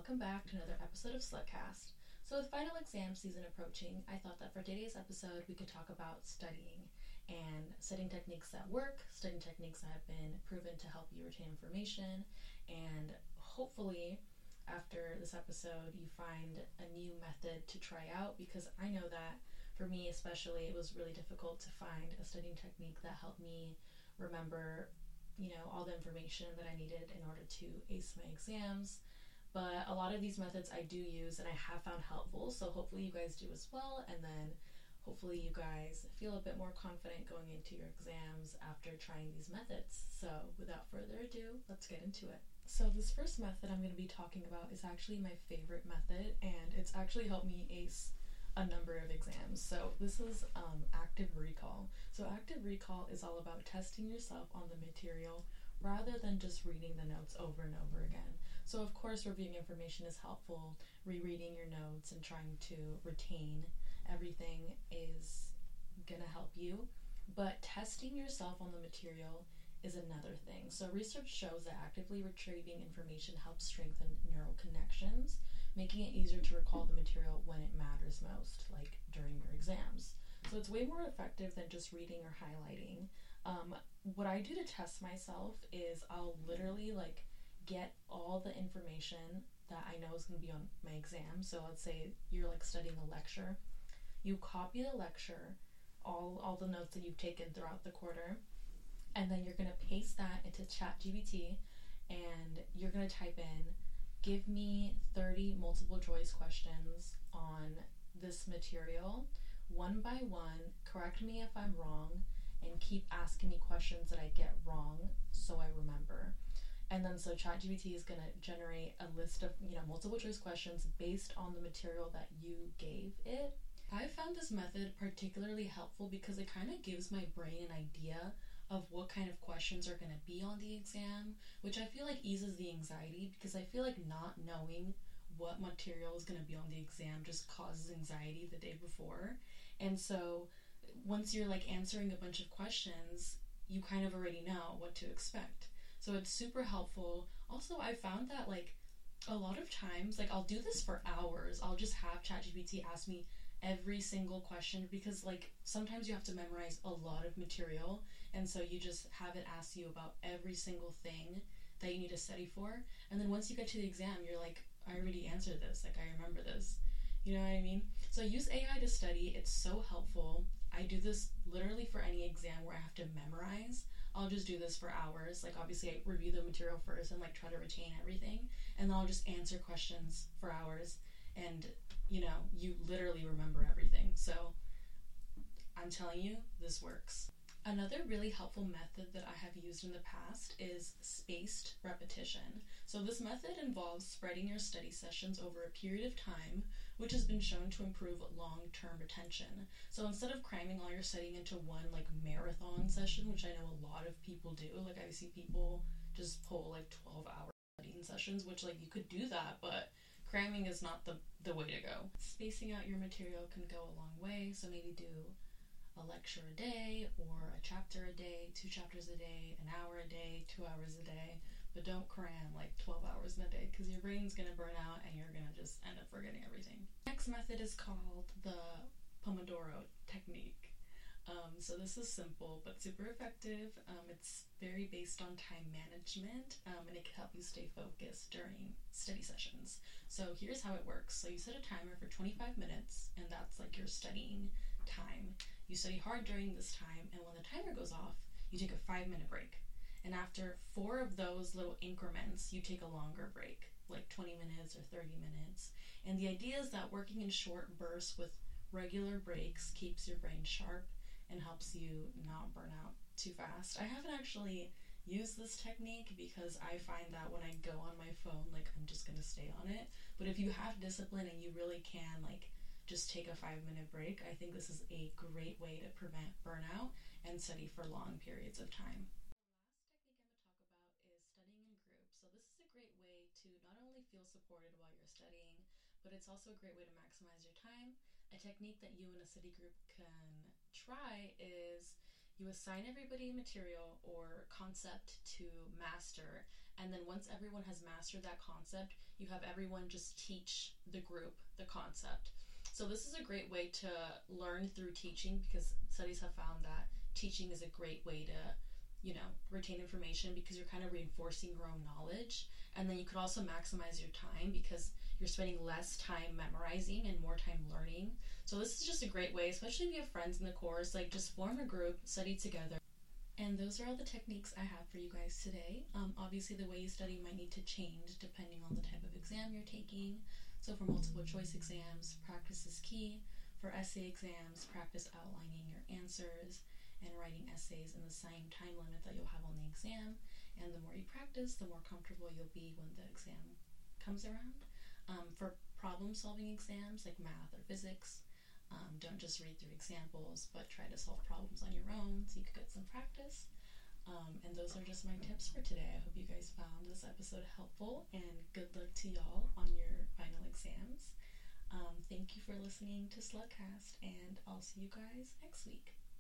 welcome back to another episode of Slutcast. So with final exam season approaching, I thought that for today's episode we could talk about studying and studying techniques that work, studying techniques that have been proven to help you retain information, and hopefully after this episode you find a new method to try out, because I know that for me especially it was really difficult to find a studying technique that helped me remember all the information that I needed in order to ace my exams. But a lot of these methods I do use and I have found helpful, so hopefully you guys do as well, and then hopefully you guys feel a bit more confident going into your exams after trying these methods. So without further ado, let's get into it. So this first method I'm going to be talking about is actually my favorite method, and it's actually helped me ace a number of exams. So this is active recall. So active recall is all about testing yourself on the material rather than just reading the notes over and over again. So of course reviewing information is helpful, rereading your notes and trying to retain everything is gonna help you, but testing yourself on the material is another thing. So research shows that actively retrieving information helps strengthen neural connections, making it easier to recall the material when it matters most, like during your exams. So it's way more effective than just reading or highlighting. What I do to test myself is I'll literally get all the information that I know is going to be on my exam. So let's say you're studying a lecture. You copy the lecture, all the notes that you've taken throughout the quarter, and then you're going to paste that into ChatGPT, and you're going to type in, give me 30 multiple choice questions on this material, one by one, correct me if I'm wrong, and keep asking me questions that I get wrong so I remember. And then so ChatGPT is going to generate a list of multiple choice questions based on the material that you gave it. I found this method particularly helpful because it kind of gives my brain an idea of what kind of questions are going to be on the exam, which I feel eases the anxiety, because I feel not knowing what material is going to be on the exam just causes anxiety the day before. And so once you're answering a bunch of questions, you kind of already know what to expect. So it's super helpful. Also, I found that a lot of times, I'll do this for hours. I'll just have ChatGPT ask me every single question, because sometimes you have to memorize a lot of material, and so you just have it ask you about every single thing that you need to study for, and then once you get to the exam you're I already answered this, I remember this, you know what I mean? So I use AI to study. It's so helpful. I do this literally for any exam where I have to memorize. I'll just do this for hours. Obviously I review the material first and try to retain everything, and then I'll just answer questions for hours, and you literally remember everything. So I'm telling you, this works. Another really helpful method that I have used in the past is spaced repetition. So this method involves spreading your study sessions over a period of time, which has been shown to improve long-term retention. So instead of cramming all your studying into one marathon session, which I know a lot of people do, I see people just pull 12-hour studying sessions, which you could do that, but cramming is not the way to go. Spacing out your material can go a long way, so maybe do a lecture a day, or a chapter a day, 2 chapters a day, an hour a day, 2 hours a day, but don't cram 12 hours in a day, because your brain's going to burn out and you're going to just end up forgetting everything. Next method is called the Pomodoro technique. So this is simple but super effective. It's very based on time management, and it can help you stay focused during study sessions. So here's how it works. So you set a timer for 25 minutes, and that's your studying time. You study hard during this time, and when the timer goes off, you take a 5-minute break. And after 4 of those little increments, you take a longer break, 20 minutes or 30 minutes. And the idea is that working in short bursts with regular breaks keeps your brain sharp and helps you not burn out too fast. I haven't actually used this technique because I find that when I go on my phone, I'm just gonna stay on it. But if you have discipline and you really can just take a 5-minute break, I think this is a great way to prevent burnout and study for long periods of time. The last technique I'm going to talk about is studying in groups. So this is a great way to not only feel supported while you're studying, but it's also a great way to maximize your time. A technique that you and a study group can try is You assign everybody material or concept to master, and then once everyone has mastered that concept, you have everyone just teach the group the concept. So this is a great way to learn through teaching, because studies have found that teaching is a great way to, retain information, because you're kind of reinforcing your own knowledge. And then you could also maximize your time, because you're spending less time memorizing and more time learning. So this is just a great way, especially if you have friends in the course, like just form a group, study together. And those are all the techniques I have for you guys today. Obviously, the way you study might need to change depending on the type of exam you're taking. So for multiple choice exams, practice is key. For essay exams, practice outlining your answers and writing essays in the same time limit that you'll have on the exam. And the more you practice, the more comfortable you'll be when the exam comes around. For problem-solving exams like math or physics, don't just read through examples, but try to solve problems on your own so you can get some practice. And those are just my tips for today. I hope you guys found this episode helpful, and good luck to y'all on your final exams. Thank you for listening to Slugcast, and I'll see you guys next week.